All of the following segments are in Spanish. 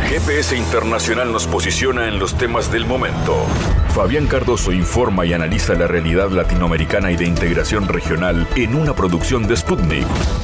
GPS Internacional nos posiciona en los temas del momento. Fabián Cardoso informa y analiza la realidad latinoamericana y de integración regional en una producción de Sputnik.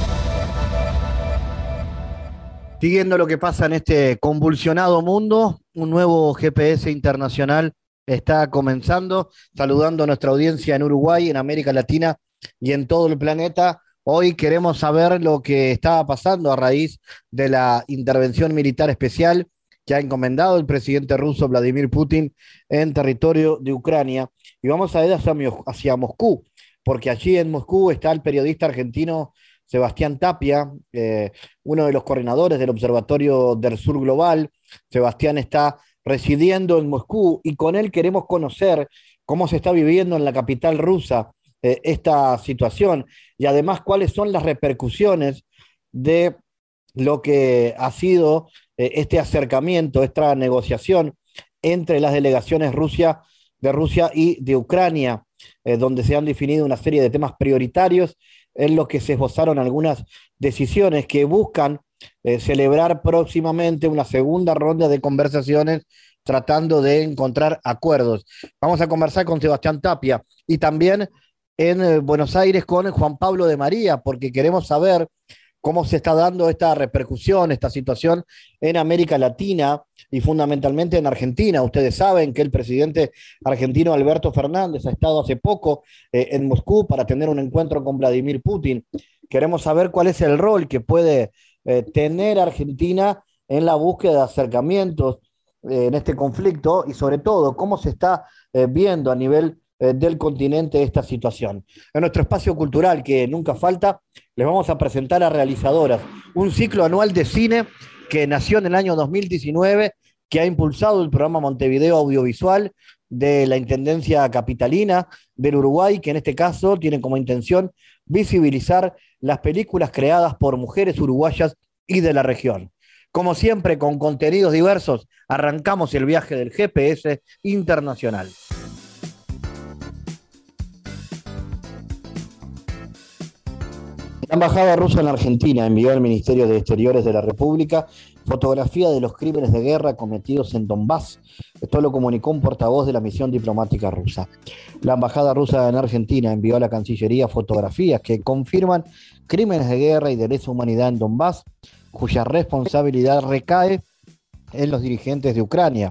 Siguiendo lo que pasa en este convulsionado mundo, un nuevo GPS Internacional está comenzando, saludando a nuestra audiencia en Uruguay, en América Latina y en todo el planeta. Hoy queremos saber lo que estaba pasando a raíz de la intervención militar especial que ha encomendado el presidente ruso Vladimir Putin en territorio de Ucrania. Y vamos a ir hacia Moscú, porque allí en Moscú está el periodista argentino Sebastián Tapia, uno de los coordinadores del Observatorio del Sur Global. Sebastián está residiendo en Moscú y con él queremos conocer cómo se está viviendo en la capital rusa esta situación y además cuáles son las repercusiones de lo que ha sido este acercamiento, esta negociación entre las delegaciones de Rusia y de Ucrania, donde se han definido una serie de temas prioritarios en los que se esbozaron algunas decisiones que buscan celebrar próximamente una segunda ronda de conversaciones tratando de encontrar acuerdos. Vamos a conversar con Sebastián Tapia y también en Buenos Aires con Juan Pablo de María, porque queremos saber cómo se está dando esta repercusión, esta situación en América Latina y fundamentalmente en Argentina. Ustedes saben que el presidente argentino Alberto Fernández ha estado hace poco en Moscú para tener un encuentro con Vladimir Putin. Queremos saber cuál es el rol que puede tener Argentina en la búsqueda de acercamientos en este conflicto y sobre todo cómo se está viendo a nivel del continente esta situación. En nuestro espacio cultural, que nunca falta, les vamos a presentar a Realizadoras, un ciclo anual de cine que nació en el año 2019, que ha impulsado el programa Montevideo Audiovisual de la Intendencia Capitalina del Uruguay, que en este caso tiene como intención visibilizar las películas creadas por mujeres uruguayas y de la región. Como siempre, con contenidos diversos, arrancamos el viaje del GPS Internacional. La Embajada rusa en Argentina envió al Ministerio de Exteriores de la República fotografía de los crímenes de guerra cometidos en Donbass. Esto lo comunicó un portavoz de la misión diplomática rusa. La Embajada rusa en Argentina envió a la Cancillería fotografías que confirman crímenes de guerra y de lesa humanidad en Donbass, cuya responsabilidad recae en los dirigentes de Ucrania.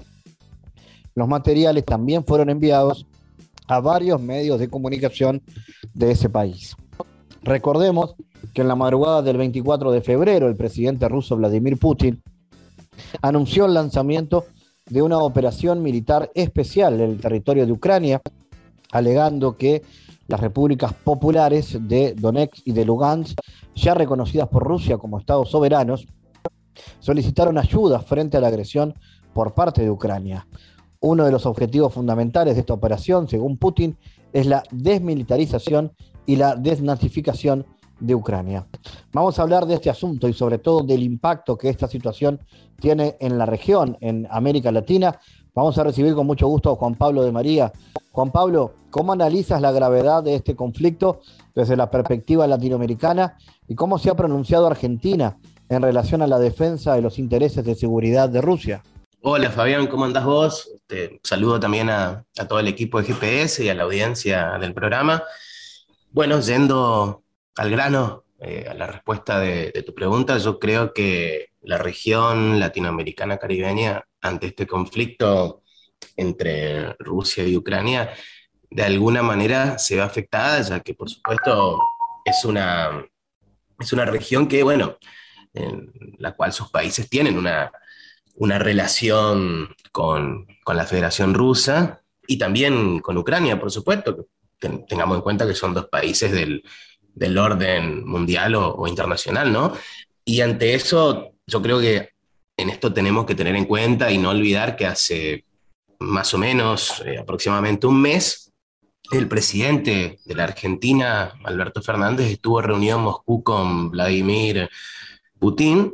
Los materiales también fueron enviados a varios medios de comunicación de ese país. Recordemos que en la madrugada del 24 de febrero el presidente ruso Vladimir Putin anunció el lanzamiento de una operación militar especial en el territorio de Ucrania, alegando que las repúblicas populares de Donetsk y de Lugansk, ya reconocidas por Rusia como estados soberanos, solicitaron ayuda frente a la agresión por parte de Ucrania. Uno de los objetivos fundamentales de esta operación, según Putin, es la desmilitarización y la desnazificación de Ucrania. Vamos a hablar de este asunto y sobre todo del impacto que esta situación tiene en la región, en América Latina. Vamos a recibir con mucho gusto a Juan Pablo de María. Juan Pablo, ¿cómo analizas la gravedad de este conflicto desde la perspectiva latinoamericana y cómo se ha pronunciado Argentina en relación a la defensa de los intereses de seguridad de Rusia? Hola Fabián, ¿cómo andás vos? Saludo también a todo el equipo de GPS y a la audiencia del programa. Bueno, yendo al grano, a la respuesta de tu pregunta, yo creo que la región latinoamericana caribeña, ante este conflicto entre Rusia y Ucrania, de alguna manera se ve afectada, ya que por supuesto es una región que, bueno, en la cual sus países tienen una relación con la Federación Rusa y también con Ucrania, por supuesto. Tengamos en cuenta que son dos países del orden mundial o internacional, ¿no? Y ante eso, yo creo que en esto tenemos que tener en cuenta y no olvidar que hace más o menos aproximadamente un mes, el presidente de la Argentina, Alberto Fernández, estuvo reunido en Moscú con Vladimir Putin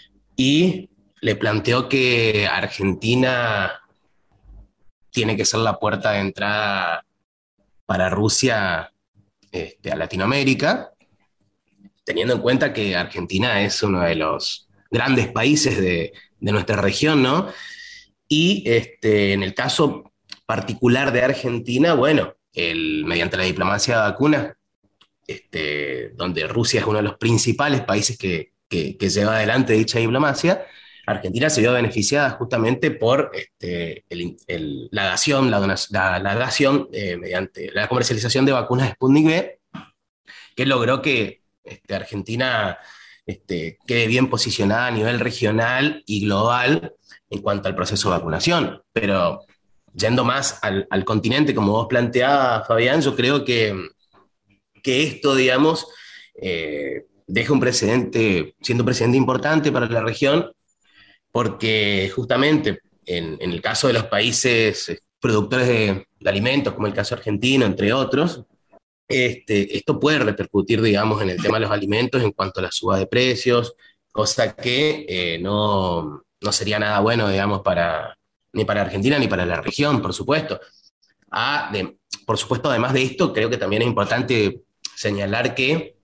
y le planteó que Argentina tiene que ser la puerta de entrada para Rusia a Latinoamérica, teniendo en cuenta que Argentina es uno de los grandes países de de nuestra región, ¿no? Y en el caso particular de Argentina, bueno, mediante la diplomacia de vacunas, donde Rusia es uno de los principales países que lleva adelante dicha diplomacia, Argentina se vio beneficiada justamente por la dación, la dación mediante la comercialización de vacunas Sputnik V, que logró que Argentina quede bien posicionada a nivel regional y global en cuanto al proceso de vacunación. Pero yendo más al continente, como vos planteabas, Fabián, yo creo que esto, digamos, deja un precedente, siendo un precedente importante para la región, porque justamente en el caso de los países productores de alimentos, como el caso argentino, entre otros, esto puede repercutir, digamos, en el tema de los alimentos en cuanto a la suba de precios, cosa que no sería nada bueno, digamos, ni para Argentina ni para la región, por supuesto. Por supuesto, además de esto, creo que también es importante señalar que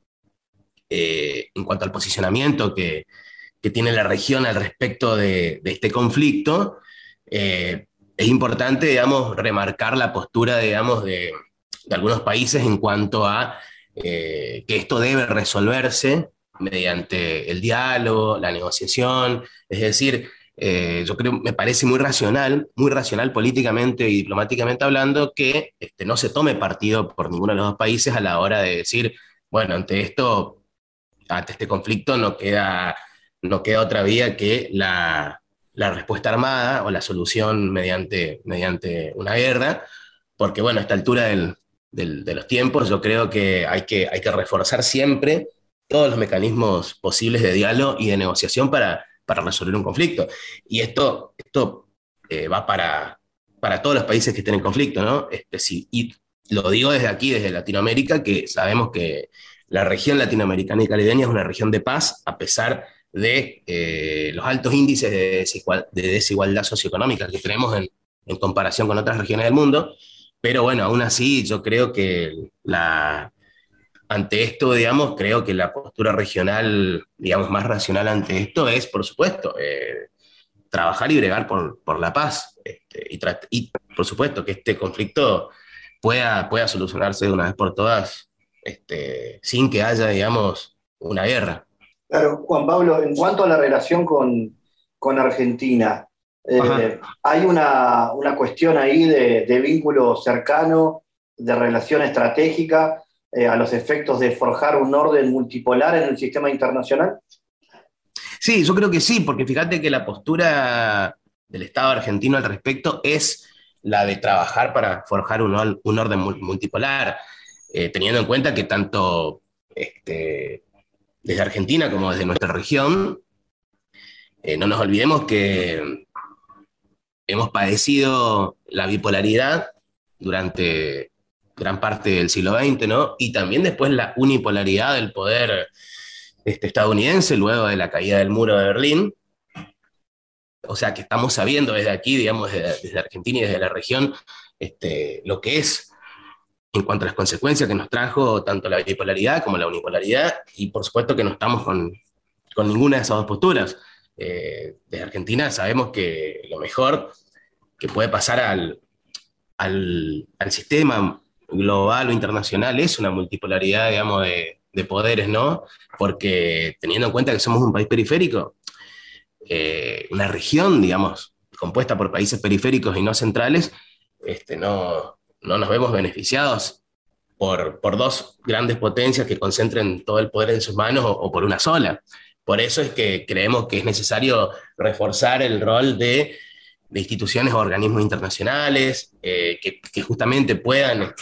en cuanto al posicionamiento que tiene la región al respecto de este conflicto, es importante, digamos, remarcar la postura, digamos, de algunos países en cuanto a que esto debe resolverse mediante el diálogo, la negociación, es decir, yo creo, me parece muy racional políticamente y diplomáticamente hablando, que no se tome partido por ninguno de los dos países a la hora de decir, bueno, ante este conflicto no queda otra vía que la respuesta armada o la solución mediante una guerra, porque bueno, a esta altura de los tiempos yo creo que hay que reforzar siempre todos los mecanismos posibles de diálogo y de negociación para resolver un conflicto. Y esto va para todos los países que estén en conflicto, ¿no? Sí, y lo digo desde aquí, desde Latinoamérica, que sabemos que la región latinoamericana y caribeña es una región de paz, a pesar de los altos índices de desigualdad socioeconómica que tenemos en comparación con otras regiones del mundo. Pero bueno, aún así yo creo que ante esto, digamos, creo que la postura regional, digamos, más racional ante esto es, por supuesto, trabajar y bregar por la paz, y por supuesto que este conflicto pueda solucionarse de una vez por todas, sin que haya, digamos, una guerra. Claro, Juan Pablo, en cuanto a la relación con Argentina, hay una cuestión ahí de vínculo cercano, de relación estratégica, a los efectos de forjar un orden multipolar en el sistema internacional. Sí, yo creo que sí, porque fíjate que la postura del Estado argentino al respecto es la de trabajar para forjar un orden multipolar, teniendo en cuenta que tanto desde Argentina como desde nuestra región, no nos olvidemos que hemos padecido la bipolaridad durante gran parte del siglo XX, ¿no? Y también después la unipolaridad del poder estadounidense luego de la caída del muro de Berlín. O sea que estamos sabiendo desde aquí, digamos, desde Argentina y desde la región, lo que es en cuanto a las consecuencias que nos trajo tanto la bipolaridad como la unipolaridad, y por supuesto que no estamos con ninguna de esas dos posturas. Desde Argentina sabemos que lo mejor que puede pasar al sistema global o internacional es una multipolaridad, digamos, de poderes, ¿no? Porque teniendo en cuenta que somos un país periférico, una región, digamos, compuesta por países periféricos y no centrales, no nos vemos beneficiados por dos grandes potencias que concentren todo el poder en sus manos o por una sola. Por eso es que creemos que es necesario reforzar el rol de instituciones o organismos internacionales que justamente puedan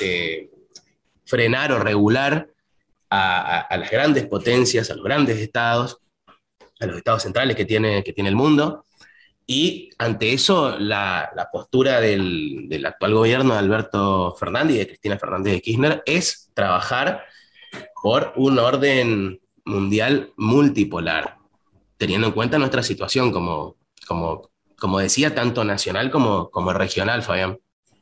frenar o regular a las grandes potencias, a los grandes estados, a los estados centrales que tiene el mundo. Y ante eso, la postura del actual gobierno de Alberto Fernández y de Cristina Fernández de Kirchner es trabajar por un orden mundial multipolar, teniendo en cuenta nuestra situación como decía, tanto nacional como regional, Fabián.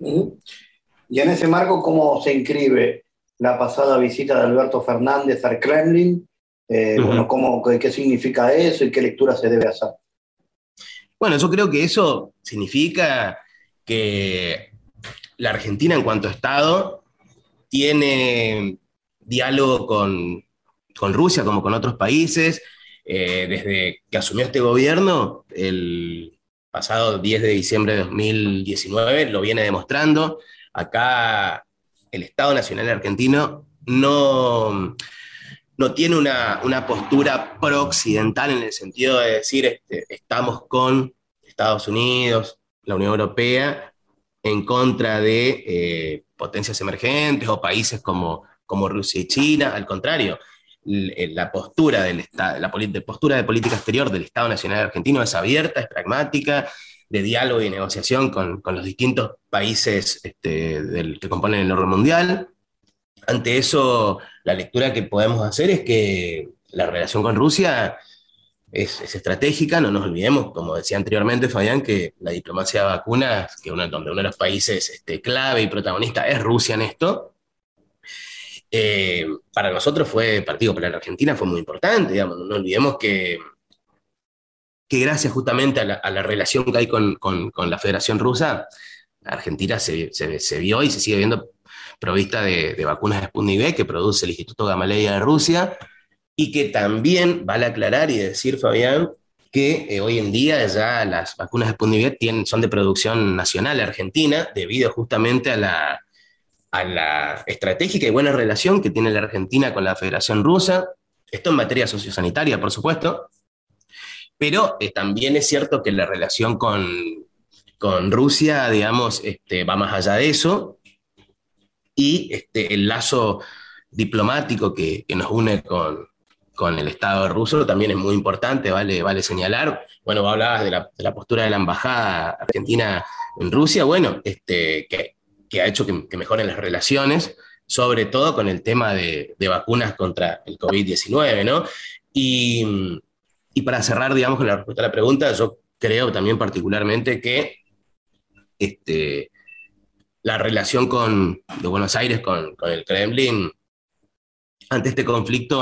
Y en ese marco, ¿cómo se inscribe la pasada visita de Alberto Fernández al Kremlin? Bueno, ¿qué significa eso y qué lectura se debe hacer? Bueno, yo creo que eso significa que la Argentina en cuanto a Estado tiene diálogo con Rusia como con otros países. Desde que asumió este gobierno, el pasado 10 de diciembre de 2019, lo viene demostrando. Acá el Estado Nacional Argentino no tiene una postura pro-occidental en el sentido de decir estamos con Estados Unidos, la Unión Europea, en contra de potencias emergentes o países como Rusia y China. Al contrario, la postura postura de política exterior del Estado Nacional Argentino es abierta, es pragmática, de diálogo y negociación con los distintos países que componen el orden mundial. Ante eso, la lectura que podemos hacer es que la relación con Rusia es estratégica. No nos olvidemos, como decía anteriormente Fabián, que la diplomacia de vacunas, donde uno de los países clave y protagonista es Rusia en esto, para nosotros para la Argentina fue muy importante, digamos. No nos olvidemos que gracias justamente a la relación que hay con la Federación Rusa, Argentina se vio y se sigue viendo provista de vacunas de Sputnik V que produce el Instituto Gamaleya de Rusia, y que también vale aclarar y decir, Fabián, que hoy en día ya las vacunas de Sputnik V son de producción nacional argentina, debido justamente a la estratégica y buena relación que tiene la Argentina con la Federación Rusa. Esto en materia sociosanitaria, por supuesto, pero también es cierto que la relación con Rusia, digamos, va más allá de eso, y el lazo diplomático que nos une con el Estado ruso también es muy importante, vale señalar. Bueno, vos hablabas de la postura de la embajada argentina en Rusia, bueno, que ha hecho que mejoren las relaciones, sobre todo con el tema de vacunas contra el COVID-19, ¿no? Y para cerrar, digamos, con la respuesta a la pregunta, yo creo también particularmente que la relación de Buenos Aires con el Kremlin ante este conflicto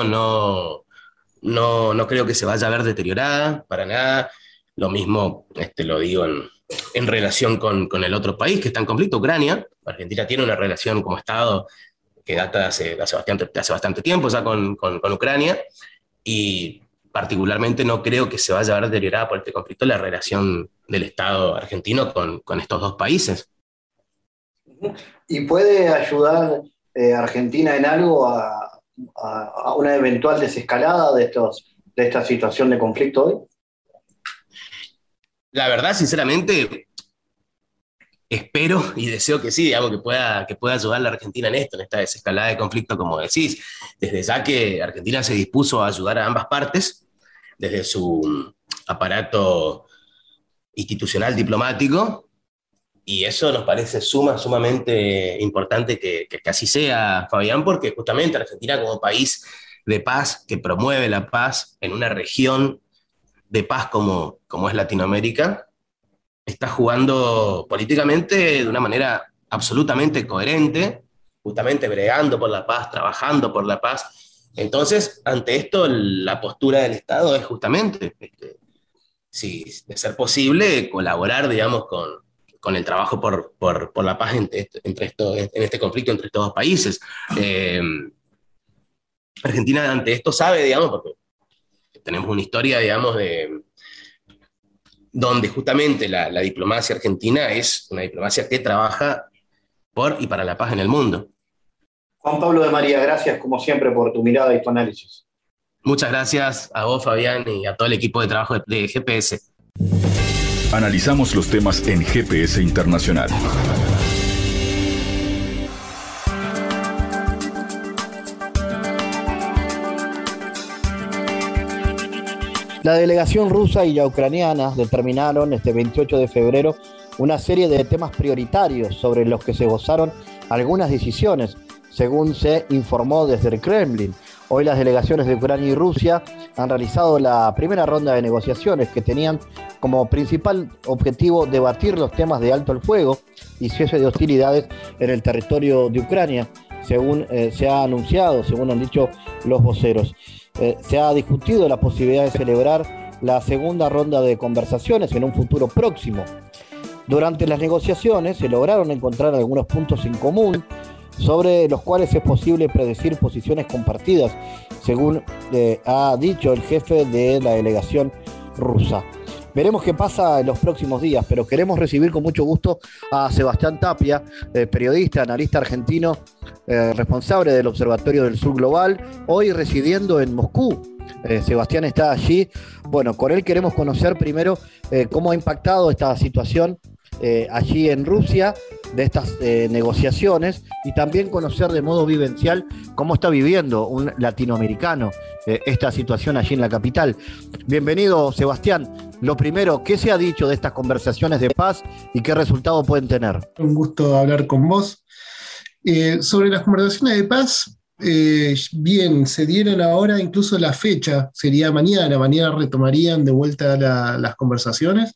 no creo que se vaya a ver deteriorada para nada. Lo mismo lo digo en relación con el otro país que está en conflicto, Ucrania. Argentina tiene una relación como Estado que data de hace bastante tiempo ya con Ucrania, y particularmente no creo que se vaya a ver deteriorada por este conflicto la relación del Estado argentino con estos dos países. ¿Y puede ayudar Argentina en algo a una eventual desescalada de esta situación de conflicto hoy? La verdad, sinceramente, espero y deseo que sí, digamos, que pueda ayudar a la Argentina en esta desescalada de conflicto, como decís. Desde ya que Argentina se dispuso a ayudar a ambas partes, desde su aparato institucional diplomático, y eso nos parece sumamente importante que así sea, Fabián, porque justamente Argentina, como país de paz, que promueve la paz en una región de paz como es Latinoamérica, está jugando políticamente de una manera absolutamente coherente, justamente bregando por la paz, trabajando por la paz. Entonces, ante esto, la postura del Estado es justamente, si de ser posible, colaborar, digamos, con el trabajo por la paz en este conflicto entre estos dos países. Argentina ante esto sabe, digamos, porque tenemos una historia, digamos, donde justamente la diplomacia argentina es una diplomacia que trabaja por y para la paz en el mundo. Juan Pablo de María, gracias como siempre por tu mirada y tu análisis. Muchas gracias a vos, Fabián, y a todo el equipo de trabajo de GPS. Analizamos los temas en GPS Internacional. La delegación rusa y la ucraniana determinaron este 28 de febrero una serie de temas prioritarios sobre los que se gozaron algunas decisiones, según se informó desde el Kremlin. Hoy las delegaciones de Ucrania y Rusia han realizado la primera ronda de negociaciones que tenían como principal objetivo debatir los temas de alto el fuego y cese de hostilidades en el territorio de Ucrania, según se ha anunciado, según han dicho los voceros. Se ha discutido la posibilidad de celebrar la segunda ronda de conversaciones en un futuro próximo. Durante las negociaciones se lograron encontrar algunos puntos en común sobre los cuales es posible predecir posiciones compartidas, según ha dicho el jefe de la delegación rusa. Veremos qué pasa en los próximos días, pero queremos recibir con mucho gusto a Sebastián Tapia, periodista, analista argentino, responsable del Observatorio del Sur Global, hoy residiendo en Moscú. Sebastián está allí. Bueno, con él queremos conocer primero cómo ha impactado esta situación allí en Rusia, de estas negociaciones, y también conocer de modo vivencial cómo está viviendo un latinoamericano esta situación allí en la capital. Bienvenido, Sebastián. Lo primero, ¿qué se ha dicho de estas conversaciones de paz y qué resultado pueden tener? Un gusto hablar con vos. Sobre las conversaciones de paz, bien, se dieron ahora, incluso la fecha sería mañana retomarían de vuelta las conversaciones.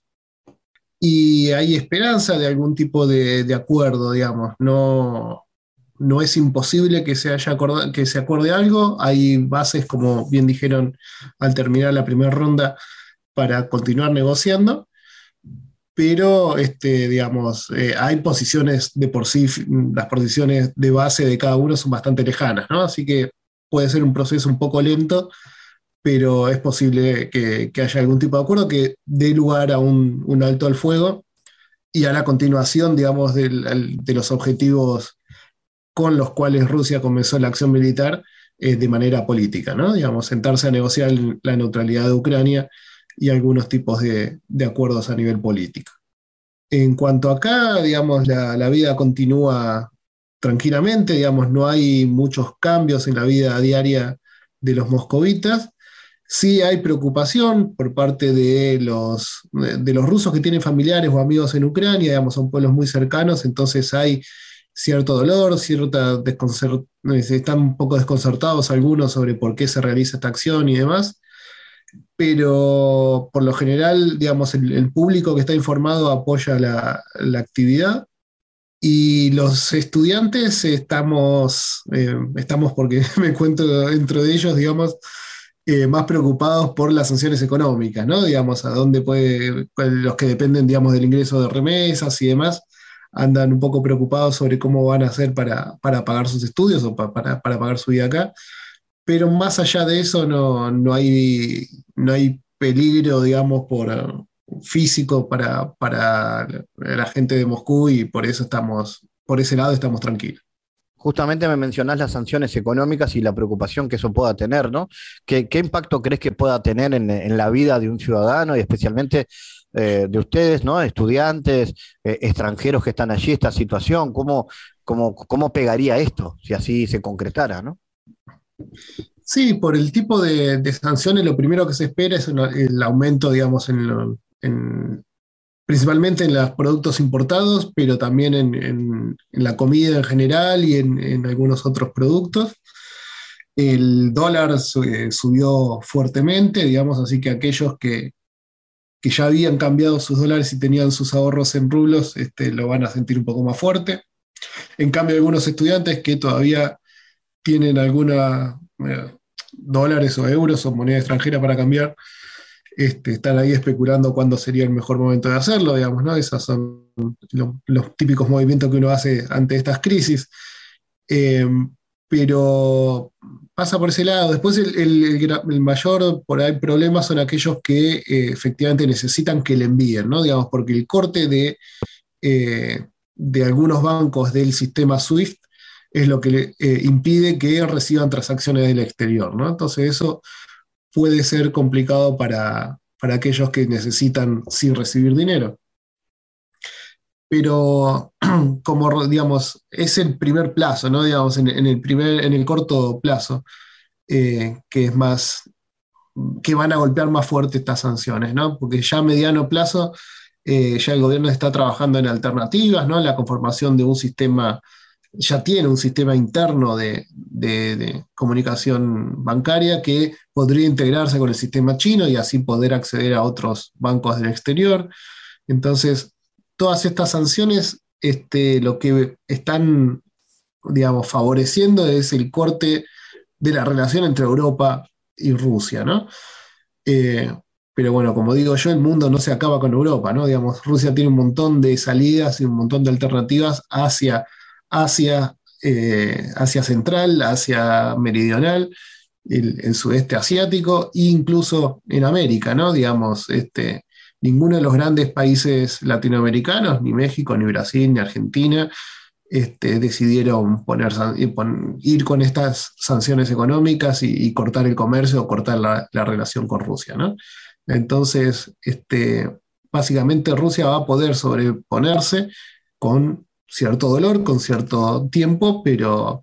Y hay esperanza de algún tipo de acuerdo, digamos. No es imposible que se acuerde algo. Hay bases, como bien dijeron al terminar la primera ronda, para continuar negociando. Pero, digamos, hay posiciones de por sí, las posiciones de base de cada uno son bastante lejanas, ¿no? Así que puede ser un proceso un poco lento, pero es posible que haya algún tipo de acuerdo que dé lugar a un alto al fuego y a la continuación, digamos, de los objetivos con los cuales Rusia comenzó la acción militar de manera política, ¿no? Digamos, sentarse a negociar la neutralidad de Ucrania y algunos tipos de acuerdos a nivel político. En cuanto acá, digamos, la vida continúa tranquilamente, digamos, no hay muchos cambios en la vida diaria de los moscovitas. Sí hay preocupación por parte de los rusos que tienen familiares o amigos en Ucrania, digamos, son pueblos muy cercanos, entonces hay cierto dolor, están un poco desconcertados algunos sobre por qué se realiza esta acción y demás, pero por lo general, digamos, el público que está informado apoya la actividad. Y los estudiantes estamos porque me cuento dentro de ellos, digamos, más preocupados por las sanciones económicas, ¿no? Digamos, a dónde los que dependen, digamos, del ingreso de remesas y demás, andan un poco preocupados sobre cómo van a hacer para pagar sus estudios o para pagar su vida acá. Pero más allá de eso no hay peligro, digamos, físico para la gente de Moscú y por ese lado estamos tranquilos. Justamente me mencionás las sanciones económicas y la preocupación que eso pueda tener, ¿no? ¿Qué impacto crees que pueda tener en la vida de un ciudadano y especialmente de ustedes, ¿no? Estudiantes, extranjeros que están allí, esta situación? ¿Cómo pegaría esto si así se concretara, ¿no? Sí, por el tipo de sanciones, lo primero que se espera es el aumento, digamos, principalmente en los productos importados, pero también en la comida en general y en algunos otros productos. El dólar subió fuertemente, digamos, así que aquellos que ya habían cambiado sus dólares y tenían sus ahorros en rublos, lo van a sentir un poco más fuerte. En cambio, algunos estudiantes que todavía tienen algunos dólares o euros o moneda extranjera para cambiar, están ahí especulando cuándo sería el mejor momento de hacerlo, digamos, ¿no? Esos son los típicos movimientos que uno hace ante estas crisis. Pero pasa por ese lado. Después el mayor por ahí problema son aquellos que efectivamente necesitan que le envíen, ¿no? Digamos, porque el corte de algunos bancos del sistema SWIFT es lo que impide que reciban transacciones del exterior, ¿no? Entonces eso puede ser complicado para aquellos que necesitan sin recibir dinero. Pero como, digamos, es el primer plazo, ¿no? Digamos, en el corto plazo, que es más, que van a golpear más fuerte estas sanciones, ¿no? Porque ya a mediano plazo, ya el gobierno está trabajando en alternativas, ¿no? En la conformación de un sistema, ya tiene un sistema interno de comunicación bancaria que podría integrarse con el sistema chino y así poder acceder a otros bancos del exterior. Entonces, todas estas sanciones, lo que están, digamos, favoreciendo es el corte de la relación entre Europa y Rusia, ¿no? Pero bueno, como digo yo, el mundo no se acaba con Europa, ¿no? Digamos, Rusia tiene un montón de salidas y un montón de alternativas hacia Asia, Asia Central, Asia Meridional, el sudeste asiático e incluso en América, ¿no? Digamos, ninguno de los grandes países latinoamericanos, ni México, ni Brasil, ni Argentina, decidieron ir con estas sanciones económicas y cortar el comercio o cortar la relación con Rusia, ¿no? Entonces, básicamente Rusia va a poder sobreponerse con cierto dolor, con cierto tiempo, pero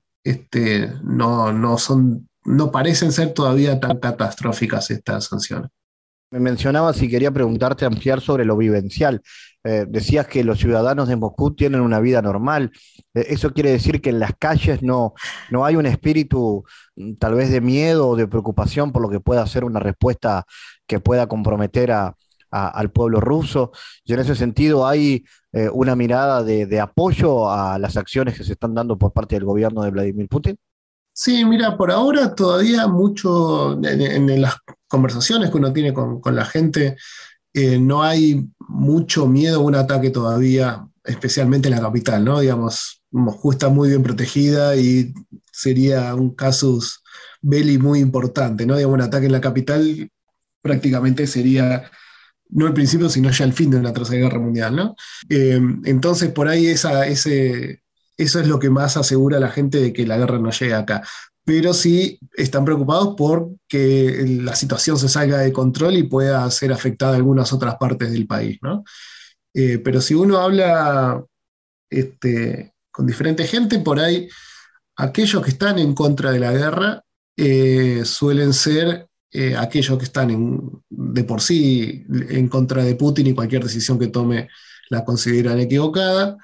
no parecen ser todavía tan catastróficas estas sanciones. Me mencionabas y quería preguntarte, ampliar sobre lo vivencial. Decías que los ciudadanos de Moscú tienen una vida normal. ¿Eso quiere decir que en las calles no hay un espíritu tal vez de miedo o de preocupación por lo que pueda ser una respuesta que pueda comprometer al pueblo ruso? Y en ese sentido hay una mirada de apoyo a las acciones que se están dando por parte del gobierno de Vladimir Putin. Sí, mira, por ahora todavía mucho en las conversaciones que uno tiene con la gente, no hay mucho miedo a un ataque todavía, especialmente en la capital, ¿no? Digamos, Moscú está muy bien protegida y sería un casus belli muy importante, ¿no? Digamos, un ataque en la capital prácticamente sería no el principio, sino ya el fin de una tercera guerra mundial, ¿no? Entonces, por ahí eso es lo que más asegura a la gente de que la guerra no llegue acá. Pero sí están preocupados por que la situación se salga de control y pueda ser afectada a algunas otras partes del país, ¿no? Pero si uno habla con diferente gente, por ahí aquellos que están en contra de la guerra suelen ser aquellos que están de por sí en contra de Putin y cualquier decisión que tome la consideran equivocada,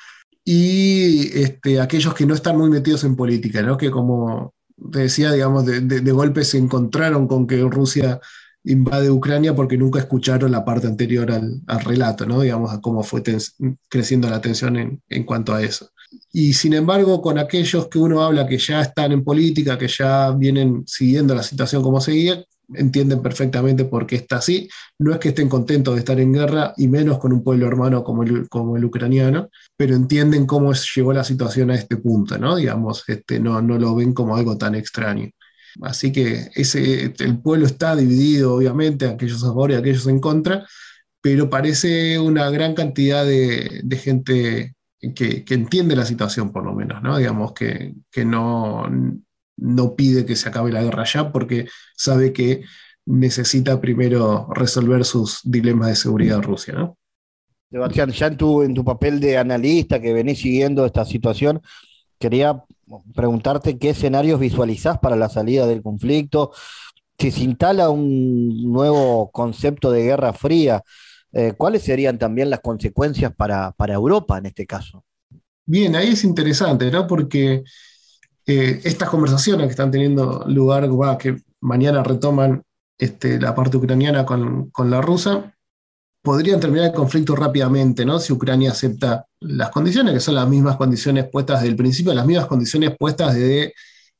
y aquellos que no están muy metidos en política, ¿no? Que como te decía, digamos, de golpe se encontraron con que Rusia invade Ucrania porque nunca escucharon la parte anterior al relato, ¿no? Digamos, a cómo fue creciendo la tensión en cuanto a eso. Y sin embargo, con aquellos que uno habla que ya están en política, que ya vienen siguiendo la situación como seguía, entienden perfectamente por qué está así. No es que estén contentos de estar en guerra, y menos con un pueblo hermano como el ucraniano, pero entienden cómo llegó la situación a este punto, ¿no? Digamos, no lo ven como algo tan extraño. Así que el pueblo está dividido, obviamente, aquellos a favor y aquellos en contra, pero parece una gran cantidad de gente que entiende la situación, por lo menos, ¿no? Digamos, que no pide que se acabe la guerra ya, porque sabe que necesita primero resolver sus dilemas de seguridad Rusia, ¿no? Sebastián, ya en tu papel de analista que venís siguiendo esta situación, quería preguntarte qué escenarios visualizás para la salida del conflicto, si se instala un nuevo concepto de guerra fría, ¿cuáles serían también las consecuencias para Europa en este caso? Bien, ahí es interesante, ¿no? Porque estas conversaciones que están teniendo lugar, que mañana retoman la parte ucraniana con la rusa, podrían terminar el conflicto rápidamente, ¿no? Si Ucrania acepta las condiciones, que son las mismas condiciones puestas desde el principio, las mismas condiciones puestas desde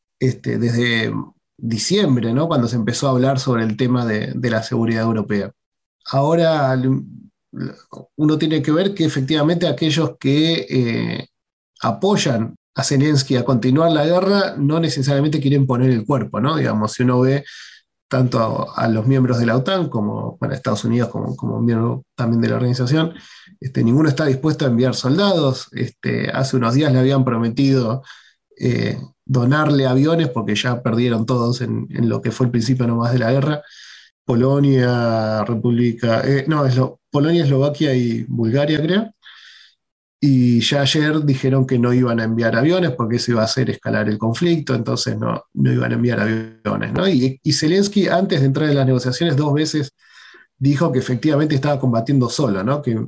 diciembre, ¿no? Cuando se empezó a hablar sobre el tema de la seguridad europea. Ahora uno tiene que ver que efectivamente aquellos que apoyan a Zelensky a continuar la guerra no necesariamente quieren poner el cuerpo, ¿no? Digamos, si uno ve tanto a los miembros de la OTAN como a Estados Unidos como miembro también de la organización, ninguno está dispuesto a enviar soldados. Hace unos días le habían prometido donarle aviones porque ya perdieron todos en lo que fue el principio nomás de la guerra. Polonia, Polonia, Eslovaquia y Bulgaria, creo. Y ya ayer dijeron que no iban a enviar aviones porque eso iba a hacer escalar el conflicto, entonces no iban a enviar aviones, ¿no? Y Zelensky, antes de entrar en las negociaciones, 2 veces dijo que efectivamente estaba combatiendo solo, ¿no? Que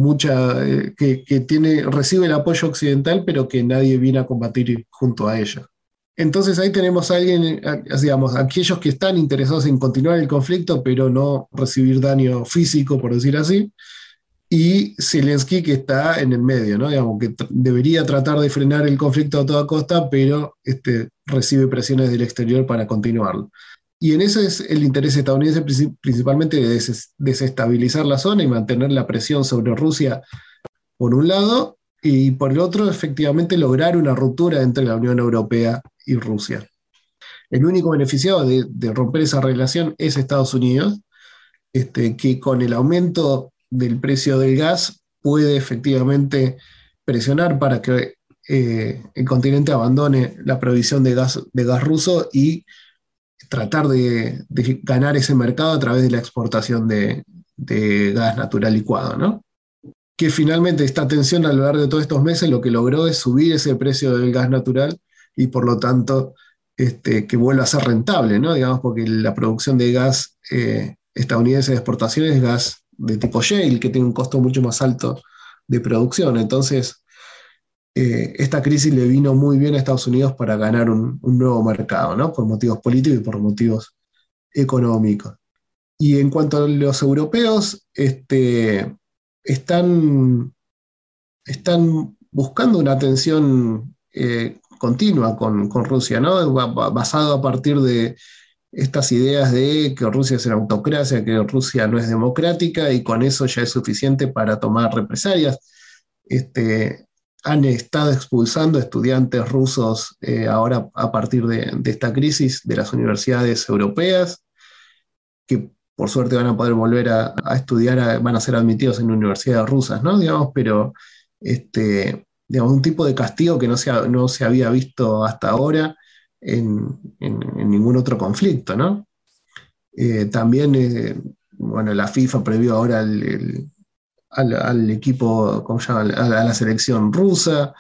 recibe el apoyo occidental, pero que nadie viene a combatir junto a ellos. Entonces ahí tenemos a alguien, digamos, aquellos que están interesados en continuar el conflicto, pero no recibir daño físico, por decir así, y Zelensky que está en el medio, ¿no? Digamos, que debería tratar de frenar el conflicto a toda costa, pero recibe presiones del exterior para continuarlo. Y en eso es el interés estadounidense principalmente de desestabilizar la zona y mantener la presión sobre Rusia por un lado, y por el otro, efectivamente, lograr una ruptura entre la Unión Europea y Rusia. El único beneficiado de romper esa relación es Estados Unidos, que con el aumento del precio del gas puede efectivamente presionar para que el continente abandone la provisión de gas ruso y tratar de ganar ese mercado a través de la exportación de gas natural licuado, ¿no? Que finalmente esta tensión a lo largo de todos estos meses lo que logró es subir ese precio del gas natural y por lo tanto que vuelva a ser rentable, ¿no? Digamos, porque la producción de gas estadounidense de exportación es gas de tipo shale, que tiene un costo mucho más alto de producción. Entonces, esta crisis le vino muy bien a Estados Unidos para ganar un nuevo mercado, ¿no? Por motivos políticos y por motivos económicos. Y en cuanto a los europeos, están buscando una tensión continua con Rusia, ¿no? Basado a partir de estas ideas de que Rusia es una autocracia, que Rusia no es democrática y con eso ya es suficiente para tomar represalias. Han estado expulsando estudiantes rusos ahora a partir de esta crisis de las universidades europeas, que por suerte van a poder volver a estudiar, van a ser admitidos en universidades rusas, ¿no? Digamos, pero digamos, un tipo de castigo que no se había visto hasta ahora en ningún otro conflicto, ¿no? También, bueno, la FIFA prohibió ahora al equipo, ¿cómo se llama? A la selección rusa,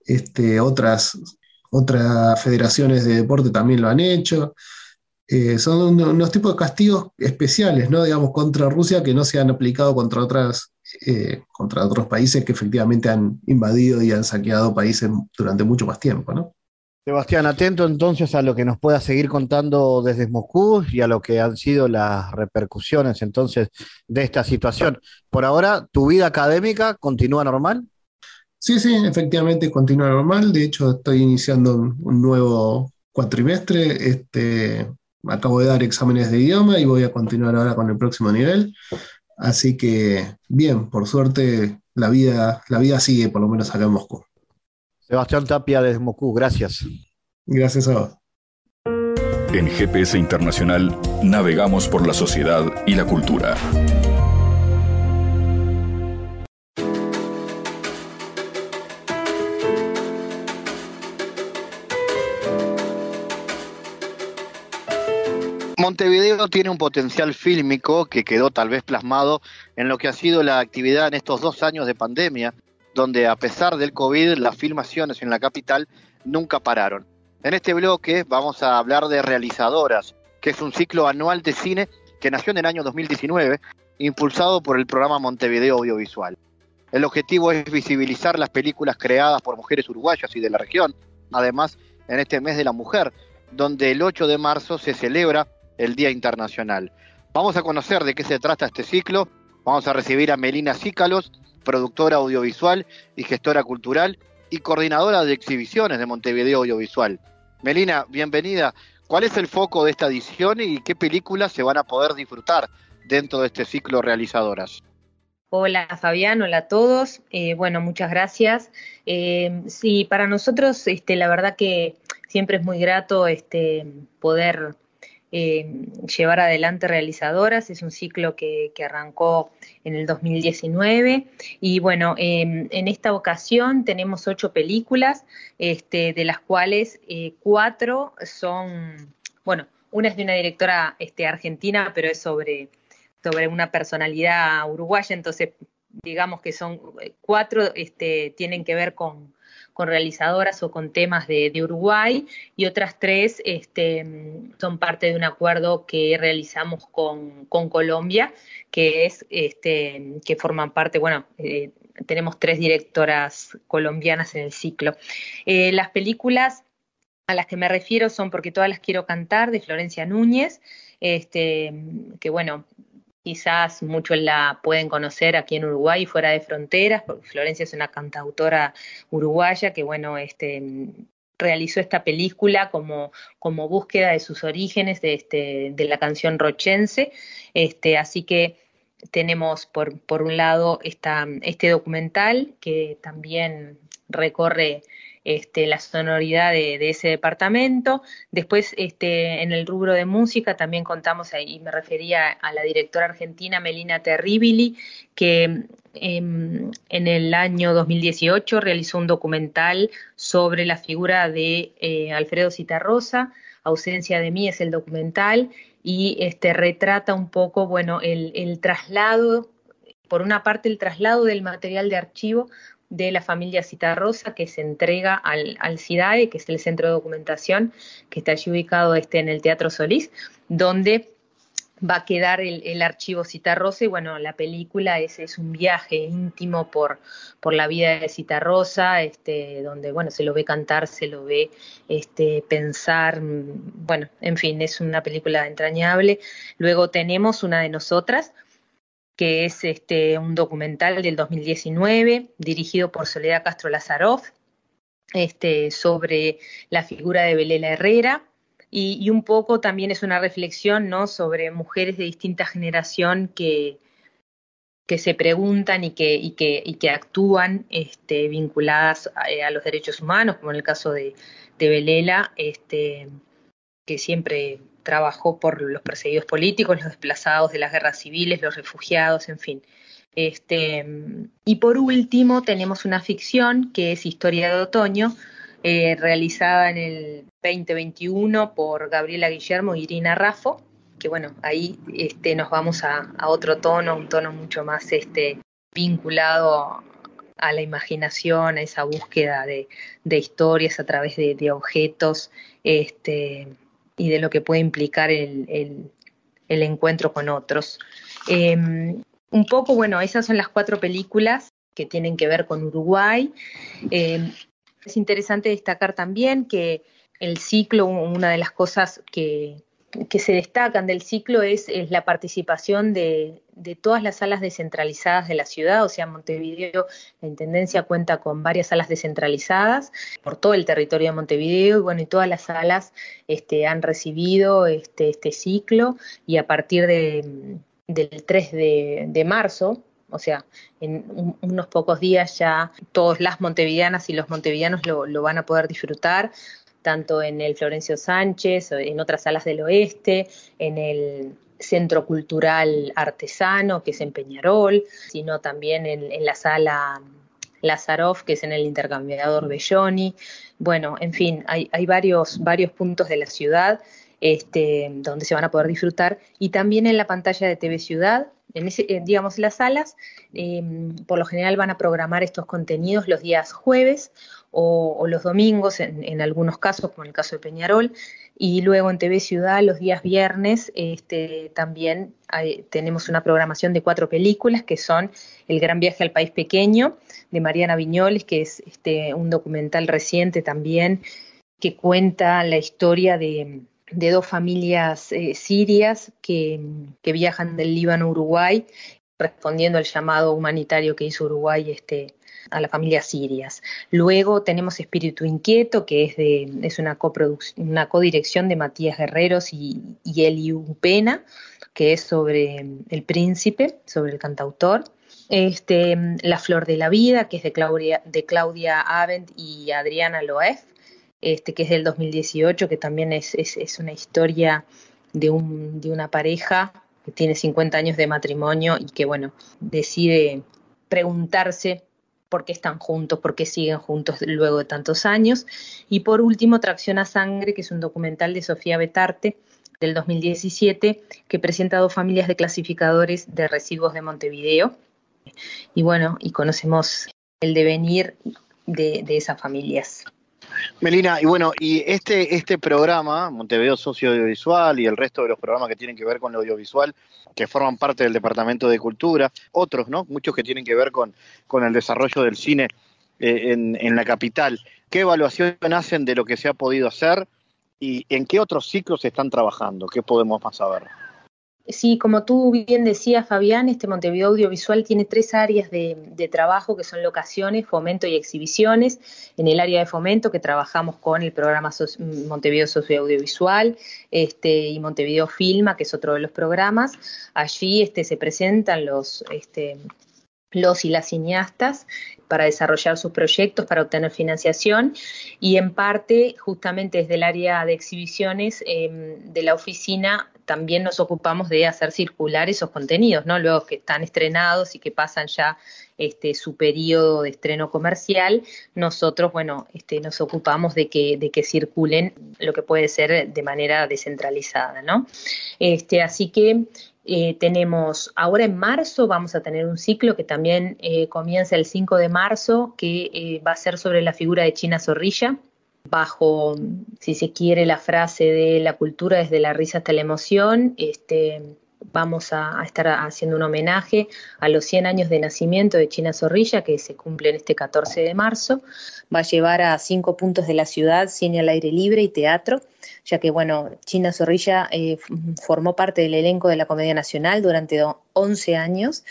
otras federaciones de deporte también lo han hecho. Son unos tipos de castigos especiales, ¿no? Digamos, contra Rusia que no se han aplicado contra otros países que efectivamente han invadido y han saqueado países durante mucho más tiempo, ¿no? Sebastián, atento entonces a lo que nos pueda seguir contando desde Moscú y a lo que han sido las repercusiones entonces de esta situación. Por ahora, ¿tu vida académica continúa normal? Sí, sí, efectivamente continúa normal. De hecho, estoy iniciando un nuevo cuatrimestre. Acabo de dar exámenes de idioma y voy a continuar ahora con el próximo nivel. Así que, bien, por suerte, la vida sigue, por lo menos acá en Moscú. Sebastián Tapia desde Moscú, gracias. Gracias a vos. En GPS Internacional navegamos por la sociedad y la cultura. Montevideo tiene un potencial fílmico que quedó tal vez plasmado en lo que ha sido la actividad en estos 2 años de pandemia, donde a pesar del COVID, las filmaciones en la capital nunca pararon. En este bloque vamos a hablar de Realizadoras, que es un ciclo anual de cine que nació en el año 2019, impulsado por el programa Montevideo Audiovisual. El objetivo es visibilizar las películas creadas por mujeres uruguayas y de la región, además en este mes de la mujer, donde el 8 de marzo se celebra el Día Internacional. Vamos a conocer de qué se trata este ciclo. Vamos a recibir a Melina Cícalos, productora audiovisual y gestora cultural y coordinadora de exhibiciones de Montevideo Audiovisual. Melina, bienvenida. ¿Cuál es el foco de esta edición y qué películas se van a poder disfrutar dentro de este ciclo Realizadoras? Hola Fabián, hola a todos. Bueno, muchas gracias. Sí, para nosotros la verdad que siempre es muy grato poder llevar adelante Realizadoras. Es un ciclo que arrancó en el 2019 y bueno, en esta ocasión tenemos 8 películas, de las cuales 4 son, bueno, una es de una directora argentina, pero es sobre una personalidad uruguaya, entonces digamos que son 4 tienen que ver con realizadoras o con temas de Uruguay, y otras 3 son parte de un acuerdo que realizamos con Colombia, que es que forman parte, bueno, tenemos 3 directoras colombianas en el ciclo. Las películas a las que me refiero son Porque todas las quiero cantar, de Florencia Núñez, que bueno, quizás muchos la pueden conocer aquí en Uruguay y fuera de fronteras, porque Florencia es una cantautora uruguaya que, bueno, realizó esta película como búsqueda de sus orígenes de la canción rochense. Así que tenemos por un lado este documental que también recorre la sonoridad de ese departamento. Después, en el rubro de música también contamos, y me refería a la directora argentina Melina Terribili, que en el año 2018 realizó un documental sobre la figura de Alfredo Zitarrosa. Ausencia de mí es el documental, y retrata un poco, bueno, el traslado, por una parte el traslado del material de archivo de la familia Zitarrosa, que se entrega al CIDAE, que es el centro de documentación que está allí ubicado en el Teatro Solís, donde va a quedar el archivo Zitarrosa. Y bueno, la película es un viaje íntimo por la vida de Zitarrosa, donde bueno, se lo ve cantar, se lo ve pensar, bueno, en fin, es una película entrañable. Luego tenemos Una de nosotras, que es un documental del 2019, dirigido por Soledad Castro Lazaroff, sobre la figura de Belela Herrera, y un poco también es una reflexión, ¿no?, sobre mujeres de distinta generación que se preguntan y que actúan vinculadas a los derechos humanos, como en el caso de Belela, que siempre trabajó por los perseguidos políticos, los desplazados de las guerras civiles, los refugiados, en fin. Y por último tenemos una ficción que es Historia de Otoño, realizada en el 2021 por Gabriela Guillermo y Irina Raffo, que bueno, ahí nos vamos a otro tono, un tono mucho más vinculado a la imaginación, a esa búsqueda de historias a través de objetos, y de lo que puede implicar el encuentro con otros. Un poco, bueno, esas son las 4 películas que tienen que ver con Uruguay. Es interesante destacar también que el ciclo, una de las cosas que se destacan del ciclo es la participación de todas las salas descentralizadas de la ciudad. O sea, Montevideo, la Intendencia cuenta con varias salas descentralizadas por todo el territorio de Montevideo, y bueno, y todas las salas han recibido este ciclo, y a partir del 3 de marzo, o sea, en unos pocos días ya todas las montevideanas y los montevideanos lo van a poder disfrutar, tanto en el Florencio Sánchez, en otras salas del oeste, en el Centro Cultural Artesano, que es en Peñarol, sino también en la sala Lazaroff, que es en el Intercambiador Belloni. Bueno, en fin, hay varios puntos de la ciudad donde se van a poder disfrutar, y también en la pantalla de TV Ciudad. Digamos, las salas por lo general van a programar estos contenidos los días jueves o los domingos, en algunos casos, como en el caso de Peñarol, y luego en TV Ciudad los días viernes también tenemos una programación de 4 películas, que son El Gran Viaje al País Pequeño, de Mariana Viñoles, que es un documental reciente también, que cuenta la historia de 2 familias sirias que viajan del Líbano a Uruguay, respondiendo al llamado humanitario que hizo Uruguay a las familias sirias. Luego tenemos Espíritu Inquieto, que es una codirección de Matías Guerreros y Eli Upena, que es sobre el príncipe, sobre el cantautor. La Flor de la Vida, que es de Claudia Avent y Adriana Loef, que es del 2018, que también es una historia de una pareja que tiene 50 años de matrimonio y que, bueno, decide preguntarse por qué están juntos, por qué siguen juntos luego de tantos años. Y por último, Tracción a Sangre, que es un documental de Sofía Betarte del 2017, que presenta 2 familias de clasificadores de residuos de Montevideo. Y bueno, y conocemos el devenir de esas familias. Melina, y bueno, y este programa, Montevideo Socio Audiovisual, y el resto de los programas que tienen que ver con lo audiovisual, que forman parte del Departamento de Cultura, otros, ¿no?, muchos que tienen que ver con el desarrollo del cine en la capital. ¿Qué evaluación hacen de lo que se ha podido hacer y en qué otros ciclos se están trabajando? ¿Qué podemos más saber? Sí, como tú bien decías, Fabián, Montevideo Audiovisual tiene 3 áreas de trabajo que son locaciones, fomento y exhibiciones. En el área de fomento que trabajamos con el programa Montevideo Socioaudiovisual y Montevideo Filma, que es otro de los programas. Allí se presentan los y las cineastas para desarrollar sus proyectos, para obtener financiación, y en parte, justamente desde el área de exhibiciones de la oficina, también nos ocupamos de hacer circular esos contenidos, ¿no? Luego que están estrenados y que pasan ya su periodo de estreno comercial, nosotros, nos ocupamos de que circulen lo que puede ser de manera descentralizada, ¿no? Así que tenemos, ahora en marzo vamos a tener un ciclo que también comienza el 5 de marzo, que va a ser sobre la figura de China Zorrilla, bajo, si se quiere, la frase de la cultura desde la risa hasta la emoción. Vamos a estar haciendo un homenaje a los 100 años de nacimiento de China Zorrilla, que se cumple en este 14 de marzo. Va a llevar a 5 puntos de la ciudad cine al aire libre y teatro, ya que, China Zorrilla formó parte del elenco de la Comedia Nacional durante 11 años,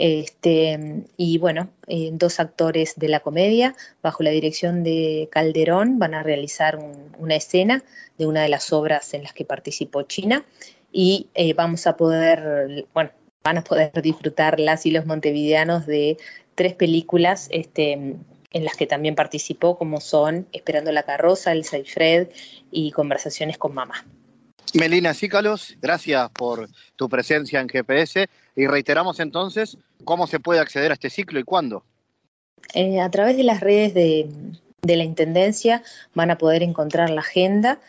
y 2 actores de la comedia, bajo la dirección de Calderón, van a realizar una escena de una de las obras en las que participó China, y van a poder disfrutar las y los montevideanos de 3 películas en las que también participó, como son Esperando la carroza, Elsa y Fred y Conversaciones con mamá. Melina Cícalos, gracias por tu presencia en GPS, y reiteramos entonces cómo se puede acceder a este ciclo y cuándo. A través de las redes de la Intendencia van a poder encontrar la agenda.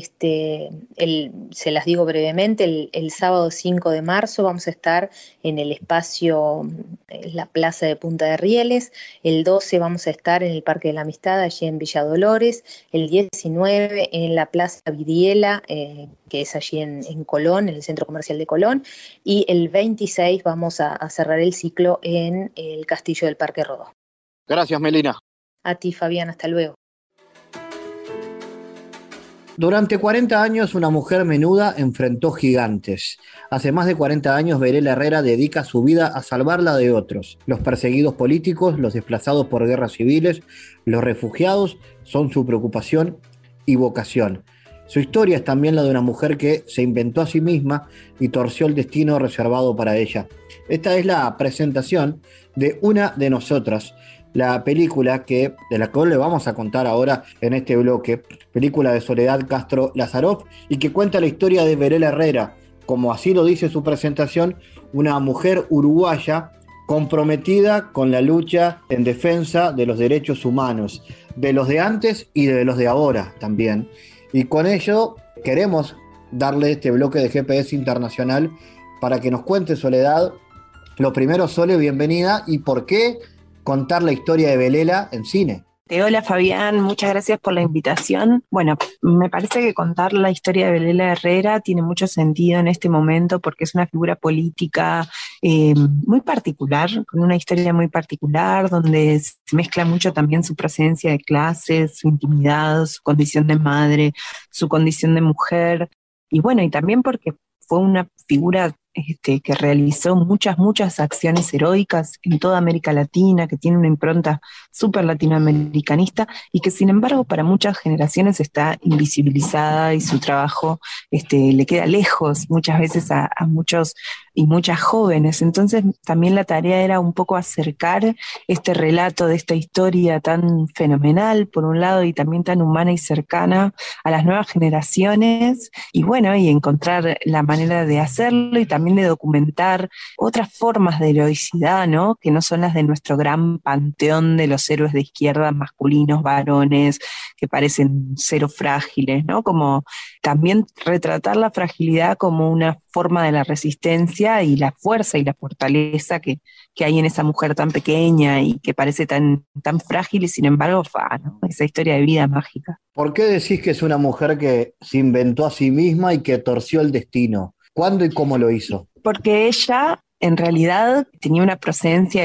Se las digo brevemente, el sábado 5 de marzo vamos a estar en el espacio, en la plaza de Punta de Rieles. El 12 vamos a estar en el Parque de la Amistad, allí en Villa Dolores. El 19 en la Plaza Vidiela, que es allí en Colón, en el Centro Comercial de Colón. Y el 26 vamos a cerrar el ciclo en el Castillo del Parque Rodó. Gracias, Melina. A ti, Fabián, hasta luego. Durante 40 años, una mujer menuda enfrentó gigantes. Hace más de 40 años, Verela Herrera dedica su vida a salvarla de otros. Los perseguidos políticos, los desplazados por guerras civiles, los refugiados son su preocupación y vocación. Su historia es también la de una mujer que se inventó a sí misma y torció el destino reservado para ella. Esta es la presentación de Una de Nosotras, la película de la cual le vamos a contar ahora en este bloque, película de Soledad Castro Lazaroff, y que cuenta la historia de Verela Herrera, como así lo dice su presentación, una mujer uruguaya comprometida con la lucha en defensa de los derechos humanos, de los de antes y de los de ahora también. Y con ello queremos darle este bloque de GPS Internacional para que nos cuente, Soledad. Lo primero, Sole, bienvenida, y por qué contar la historia de Verela en cine. Hola Fabián, muchas gracias por la invitación. Bueno, me parece que contar la historia de Verela Herrera tiene mucho sentido en este momento porque es una figura política muy particular, con una historia muy particular, donde se mezcla mucho también su presencia de clases, su intimidad, su condición de madre, su condición de mujer, y también porque fue una figura que realizó muchas acciones heroicas en toda América Latina, que tiene una impronta súper latinoamericanista y que sin embargo para muchas generaciones está invisibilizada y su trabajo le queda lejos muchas veces a muchos y muchas jóvenes. Entonces también la tarea era un poco acercar este relato de esta historia tan fenomenal por un lado y también tan humana y cercana a las nuevas generaciones y encontrar la manera de hacerlo y también de documentar otras formas de heroicidad, ¿no? Que no son las de nuestro gran panteón de los héroes de izquierda masculinos, varones, que parecen cero frágiles, ¿no? Como también retratar la fragilidad como una forma de la resistencia y la fuerza y la fortaleza que hay en esa mujer tan pequeña y que parece tan frágil y sin embargo ¿no? Esa historia de vida mágica. ¿Por qué decís que es una mujer que se inventó a sí misma y que torció el destino? ¿Cuándo y cómo lo hizo? Porque ella en realidad tenía una procedencia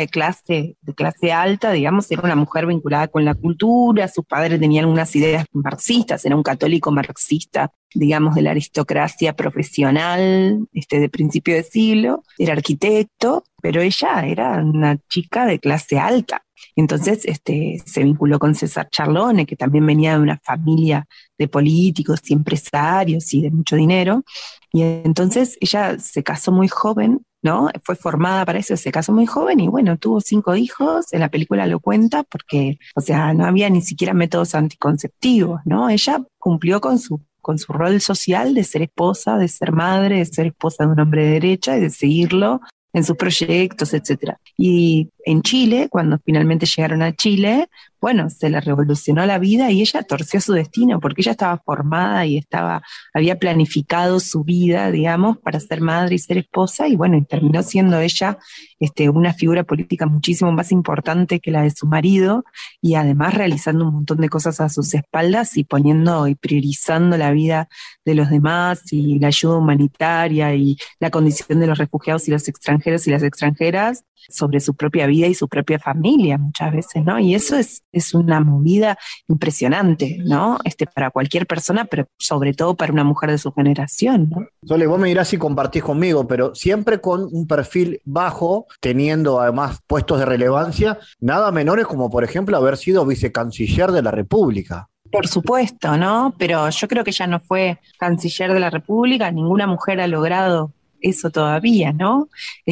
de clase alta, digamos, era una mujer vinculada con la cultura, sus padres tenían unas ideas marxistas, era un católico marxista, digamos, de la aristocracia profesional, de principio de siglo, era arquitecto, pero ella era una chica de clase alta. Entonces se vinculó con César Charlone, que también venía de una familia de políticos y empresarios y de mucho dinero, y entonces ella se casó muy joven, ¿no? Fue formada para eso, se casó muy joven y bueno, tuvo 5 hijos, en la película lo cuenta porque, o sea, no había ni siquiera métodos anticonceptivos, ¿no? Ella cumplió con su rol social de ser esposa, de ser madre, de ser esposa de un hombre de derecha y de seguirlo en sus proyectos, etcétera. Y en Chile, cuando finalmente llegaron a Chile, bueno, se le revolucionó la vida y ella torció su destino, porque ella estaba formada y había planificado su vida, digamos, para ser madre y ser esposa, y bueno, y terminó siendo ella una figura política muchísimo más importante que la de su marido, y además realizando un montón de cosas a sus espaldas y poniendo y priorizando la vida de los demás y la ayuda humanitaria y la condición de los refugiados y los extranjeros y las extranjeras sobre su propia vida y su propia familia muchas veces, ¿no? Y eso es una movida impresionante, ¿no? Para cualquier persona, pero sobre todo para una mujer de su generación, ¿no? Sole, vos me dirás si compartís conmigo, pero siempre con un perfil bajo, teniendo además puestos de relevancia, nada menores como por ejemplo haber sido vicecanciller de la República. Por supuesto, ¿no? Pero yo creo que ella no fue canciller de la República, ninguna mujer ha logrado eso todavía, ¿no?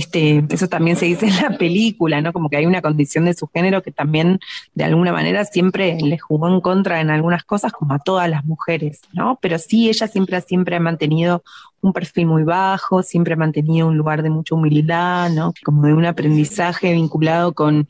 Eso también se dice en la película, ¿no? Como que hay una condición de su género que también de alguna manera siempre le jugó en contra en algunas cosas, como a todas las mujeres, ¿no? Pero sí, ella siempre ha mantenido un perfil muy bajo, siempre ha mantenido un lugar de mucha humildad, ¿no? Como de un aprendizaje vinculado con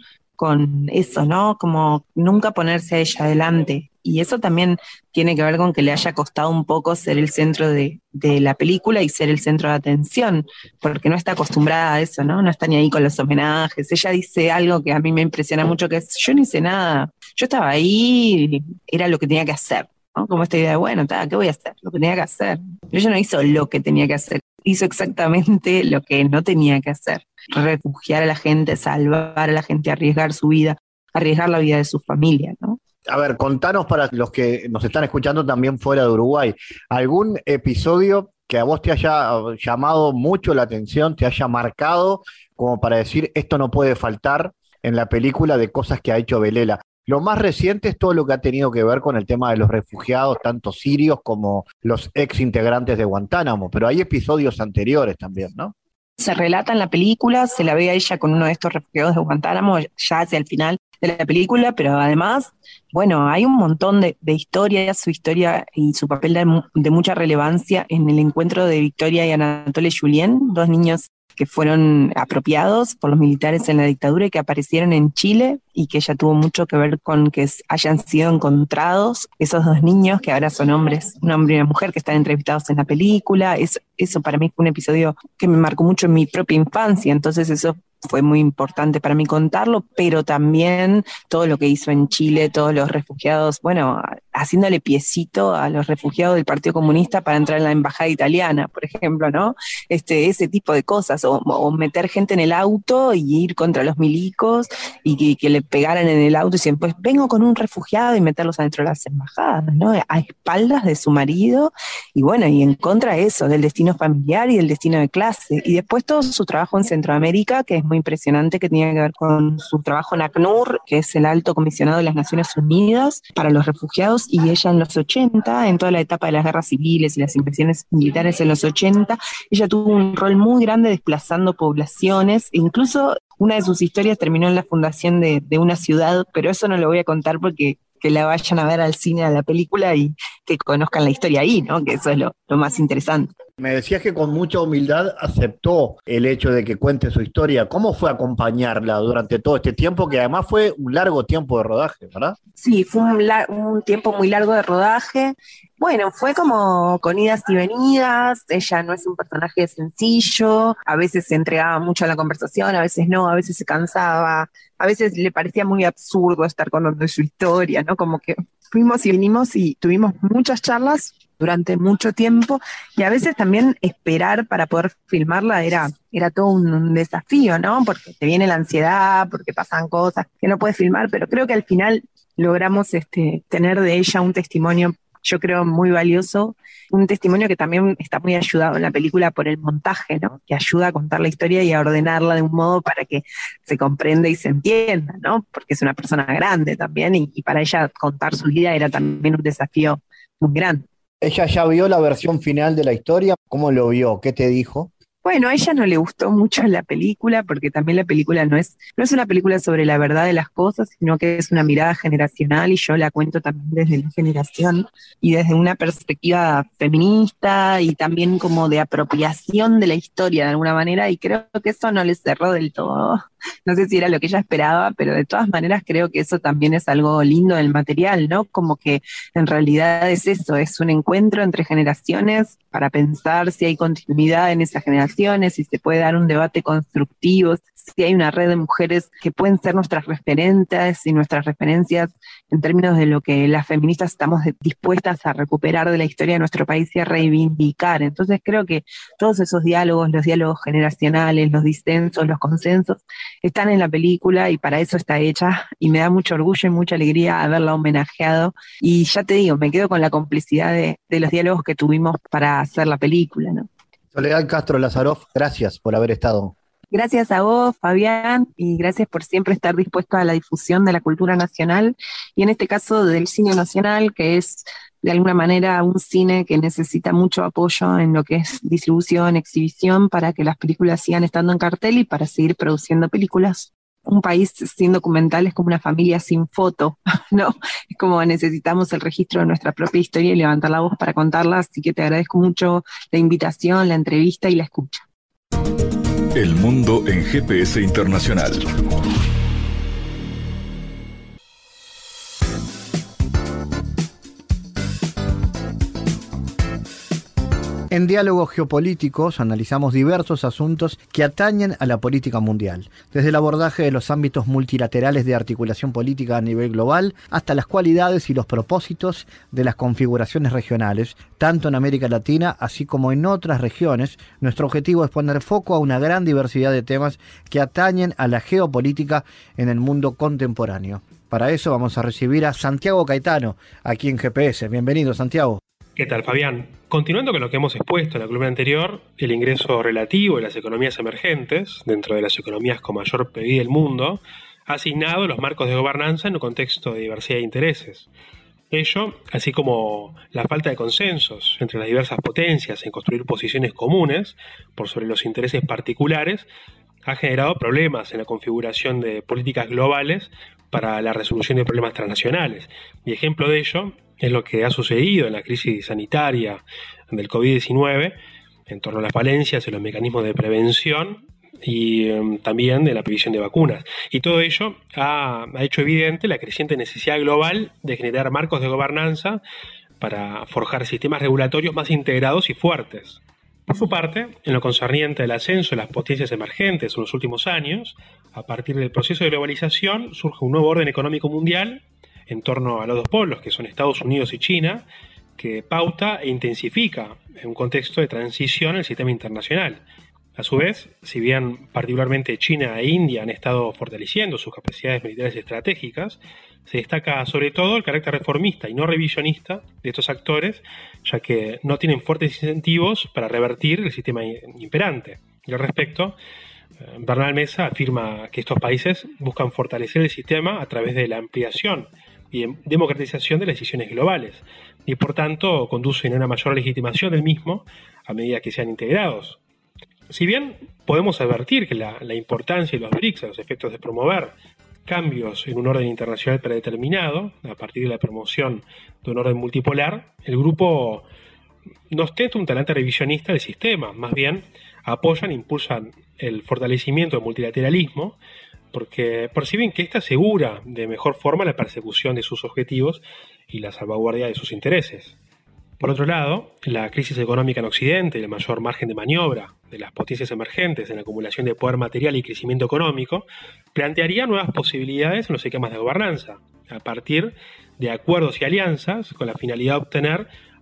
eso, ¿no? Como nunca ponerse a ella adelante. Y eso también tiene que ver con que le haya costado un poco ser el centro de la película y ser el centro de atención, porque no está acostumbrada a eso, ¿no? No está ni ahí con los homenajes. Ella dice algo que a mí me impresiona mucho, que es, yo no hice nada, yo estaba ahí, era lo que tenía que hacer, ¿no? Como esta idea de, bueno, ¿qué voy a hacer? Lo que tenía que hacer. Pero ella no hizo lo que tenía que hacer, hizo exactamente lo que no tenía que hacer. Refugiar a la gente, salvar a la gente, arriesgar su vida, arriesgar la vida de su familia, ¿no? A ver, contanos para los que nos están escuchando también fuera de Uruguay, ¿algún episodio que a vos te haya llamado mucho la atención, te haya marcado como para decir esto no puede faltar en la película de cosas que ha hecho Belela? Lo más reciente es todo lo que ha tenido que ver con el tema de los refugiados, tanto sirios como los ex integrantes de Guantánamo, pero hay episodios anteriores también, ¿no? Se relata en la película, se la ve a ella con uno de estos refugiados de Guantánamo ya hacia el final de la película, pero además, bueno, hay un montón de historias, su historia y su papel de mucha relevancia en el encuentro de Victoria y Anatole Julien, 2 niños que fueron apropiados por los militares en la dictadura y que aparecieron en Chile, y que ella tuvo mucho que ver con que hayan sido encontrados esos 2 niños, que ahora son hombres, un hombre y una mujer, que están entrevistados en la película. Eso para mí fue un episodio que me marcó mucho en mi propia infancia, entonces eso fue muy importante para mí contarlo, pero también todo lo que hizo en Chile, todos los refugiados, bueno, haciéndole piecito a los refugiados del Partido Comunista para entrar en la embajada italiana, por ejemplo, ¿no? Ese tipo de cosas, o meter gente en el auto y ir contra los milicos y que le pegaran en el auto y decían, pues vengo con un refugiado, y meterlos adentro de las embajadas, ¿no? A espaldas de su marido, y bueno, y en contra de eso, del destino familiar y del destino de clase. Y después todo su trabajo en Centroamérica, que es muy impresionante, que tiene que ver con su trabajo en ACNUR, que es el Alto Comisionado de las Naciones Unidas para los Refugiados, y ella en los 80, en toda la etapa de las guerras civiles y las invasiones militares en los 80, ella tuvo un rol muy grande desplazando poblaciones, incluso una de sus historias terminó en la fundación de una ciudad, pero eso no lo voy a contar porque que la vayan a ver al cine, a la película, y que conozcan la historia ahí, ¿no? Que eso es lo más interesante. Me decías que con mucha humildad aceptó el hecho de que cuente su historia. ¿Cómo fue acompañarla durante todo este tiempo, que además fue un largo tiempo de rodaje, ¿verdad? Sí, fue un tiempo muy largo de rodaje. Bueno, fue como con idas y venidas. Ella no es un personaje sencillo, a veces se entregaba mucho a la conversación, a veces no, a veces se cansaba, a veces le parecía muy absurdo estar contando su historia, ¿no? Como que fuimos y vinimos y tuvimos muchas charlas, durante mucho tiempo, y a veces también esperar para poder filmarla era todo un desafío, ¿no? Porque te viene la ansiedad, porque pasan cosas que no puedes filmar, pero creo que al final logramos tener de ella un testimonio, yo creo, muy valioso, un testimonio que también está muy ayudado en la película por el montaje, ¿no? Que ayuda a contar la historia y a ordenarla de un modo para que se comprenda y se entienda, ¿no? Porque es una persona grande también y para ella contar su vida era también un desafío muy grande. ¿Ella ya vio la versión final de la historia? ¿Cómo lo vio? ¿Qué te dijo? Bueno, a ella no le gustó mucho la película, porque también la película no es una película sobre la verdad de las cosas, sino que es una mirada generacional, y yo la cuento también desde la generación y desde una perspectiva feminista y también como de apropiación de la historia de alguna manera, y creo que eso no le cerró del todo. No sé si era lo que ella esperaba, pero de todas maneras creo que eso también es algo lindo del material, ¿no? Como que en realidad es eso, es un encuentro entre generaciones para pensar si hay continuidad en esas generaciones, si se puede dar un debate constructivo, si hay una red de mujeres que pueden ser nuestras referentes y nuestras referencias en términos de lo que las feministas estamos dispuestas a recuperar de la historia de nuestro país y a reivindicar. Entonces creo que todos esos diálogos, los diálogos generacionales, los disensos, los consensos, están en la película y para eso está hecha, y me da mucho orgullo y mucha alegría haberla homenajeado, y ya te digo, me quedo con la complicidad de los diálogos que tuvimos para hacer la película, ¿no? Soledad Castro Lazaroff, gracias por haber estado. Gracias a vos, Fabián, y gracias por siempre estar dispuesto a la difusión de la cultura nacional, y en este caso del cine nacional, que es de alguna manera un cine que necesita mucho apoyo en lo que es distribución, exhibición, para que las películas sigan estando en cartel y para seguir produciendo películas. Un país sin documental es como una familia sin foto, ¿no? Es como necesitamos el registro de nuestra propia historia y levantar la voz para contarla, así que te agradezco mucho la invitación, la entrevista y la escucha. El mundo en GPS Internacional. En Diálogos Geopolíticos analizamos diversos asuntos que atañen a la política mundial, desde el abordaje de los ámbitos multilaterales de articulación política a nivel global hasta las cualidades y los propósitos de las configuraciones regionales, tanto en América Latina así como en otras regiones. Nuestro objetivo es poner foco a una gran diversidad de temas que atañen a la geopolítica en el mundo contemporáneo. Para eso vamos a recibir a Santiago Caetano, aquí en GPS. Bienvenido, Santiago. ¿Qué tal, Fabián? Continuando con lo que hemos expuesto en la columna anterior, el ingreso relativo de las economías emergentes, dentro de las economías con mayor PIB del mundo, ha asignado los marcos de gobernanza en un contexto de diversidad de intereses. Ello, así como la falta de consensos entre las diversas potencias en construir posiciones comunes por sobre los intereses particulares, ha generado problemas en la configuración de políticas globales para la resolución de problemas transnacionales. Y ejemplo de ello es lo que ha sucedido en la crisis sanitaria del COVID-19 en torno a las falencias en los mecanismos de prevención y también de la previsión de vacunas. Y todo ello ha hecho evidente la creciente necesidad global de generar marcos de gobernanza para forjar sistemas regulatorios más integrados y fuertes. Por su parte, en lo concerniente al ascenso de las potencias emergentes en los últimos años, a partir del proceso de globalización surge un nuevo orden económico mundial en torno a los dos polos, que son Estados Unidos y China, que pauta e intensifica en un contexto de transición al sistema internacional. A su vez, si bien particularmente China e India han estado fortaleciendo sus capacidades militares estratégicas, se destaca sobre todo el carácter reformista y no revisionista de estos actores, ya que no tienen fuertes incentivos para revertir el sistema imperante. Y al respecto, Bernal Mesa afirma que estos países buscan fortalecer el sistema a través de la ampliación y democratización de las decisiones globales, y por tanto conducen a una mayor legitimación del mismo a medida que sean integrados. Si bien podemos advertir que la importancia de los BRICS a los efectos de promover cambios en un orden internacional predeterminado, a partir de la promoción de un orden multipolar, el grupo no ostenta un talante revisionista del sistema, más bien apoyan e impulsan el fortalecimiento del multilateralismo, porque perciben que ésta asegura de mejor forma la persecución de sus objetivos y la salvaguardia de sus intereses. Por otro lado, la crisis económica en Occidente y el mayor margen de maniobra de las potencias emergentes en la acumulación de poder material y crecimiento económico plantearía nuevas posibilidades en los esquemas de gobernanza, a partir de acuerdos y alianzas con la finalidad de obtener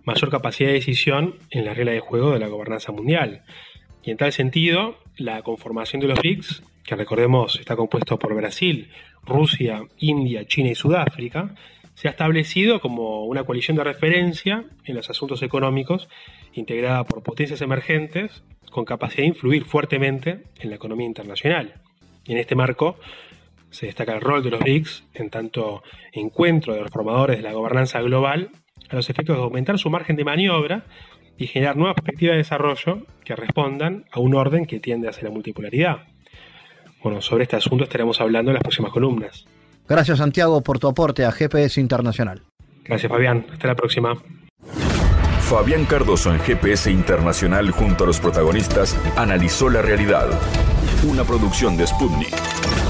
mayor capacidad de decisión en la regla de juego de la gobernanza mundial. Y en tal sentido, la conformación de los BRICS, que recordemos está compuesto por Brasil, Rusia, India, China y Sudáfrica, se ha establecido como una coalición de referencia en los asuntos económicos, integrada por potencias emergentes con capacidad de influir fuertemente en la economía internacional. Y en este marco se destaca el rol de los BRICS en tanto encuentro de los formadores de la gobernanza global a los efectos de aumentar su margen de maniobra y generar nuevas perspectivas de desarrollo que respondan a un orden que tiende hacia la multipolaridad. Bueno, sobre este asunto estaremos hablando en las próximas columnas. Gracias, Santiago, por tu aporte a GPS Internacional. Gracias, Fabián. Hasta la próxima. Fabián Cardoso en GPS Internacional junto a los protagonistas analizó la realidad. Una producción de Sputnik.